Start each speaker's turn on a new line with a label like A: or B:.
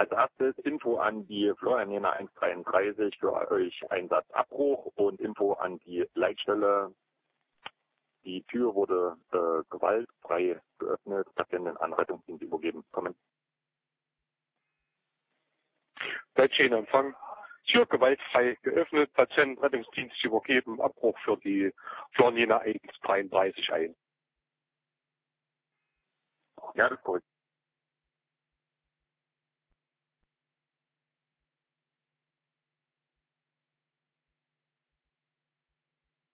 A: Als erstes Info an die Florian 133 für euch Einsatzabbruch und Info an die Leitstelle. Die Tür wurde gewaltfrei geöffnet, Patienten an Rettungsdienst übergeben. Kommen.
B: Leitstelle Empfang. Tür gewaltfrei geöffnet, Patienten Rettungsdienst übergeben, Abbruch für die Florian 133 ein.
A: Ja, das ist korrekt.